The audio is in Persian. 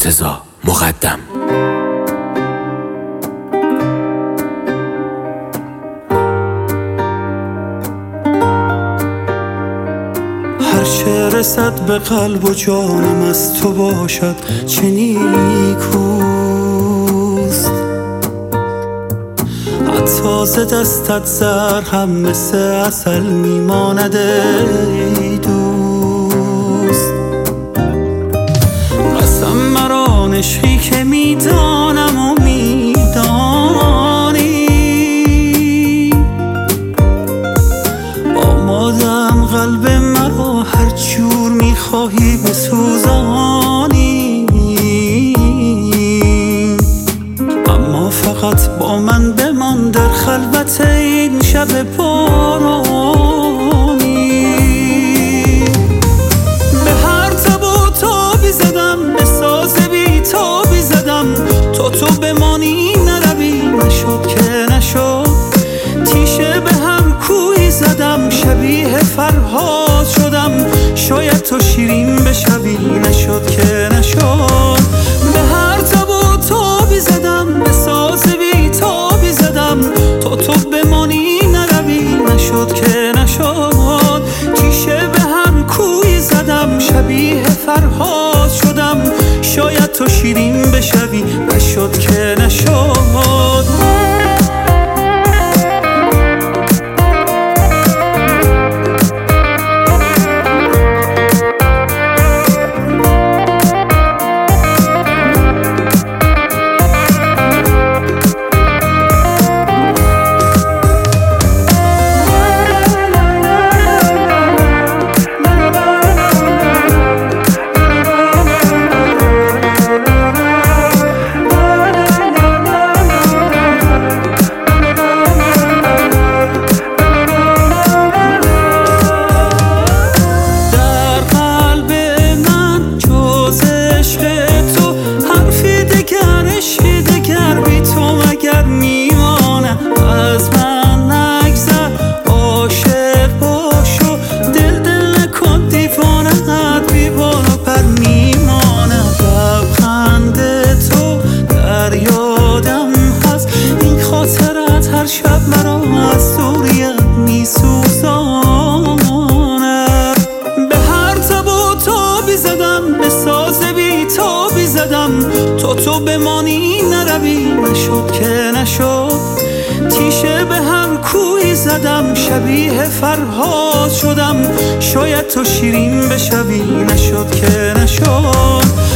مرتضی مقدم. هر چه رسد به قلب و جانم از تو باشد چه نیکوست، حتی ز دستت زهر هم مثل عسل میماند ای دوست. قسم مرا عشقی که میدانم و میدانی، آمادم قلب مرا هر جور میخواهی بسوزانی، اما فقط با من بمان در خلوت این شب بارانی. به هر تب و تابی زدم، به ساز بی تابی زدم، تو بمانی نروی، نشد که نشد. تیشه به هم کوی زدم، شبیه فرهاد شدم، شاید تو شیرین بشوی، نشد که نشد. به هر تب و تابی زدم، به ساز بی تابی زدم، تو بمانی نروی، نشد که نشد. تیشه به هم کوی زدم، شبیه فرهاد شدم، شاید تو شیرین بشوی، نشد که نشد. شب مرا از دوریت میسوزاند. به هر تب و تابی زدم، به ساز بی تابی زدم، تو بمانی نروی، نشد که نشد. تیشه به هم کوی زدم، شبیه فرهاد شدم، شاید تو شیرین بشوی، نشد که نشد.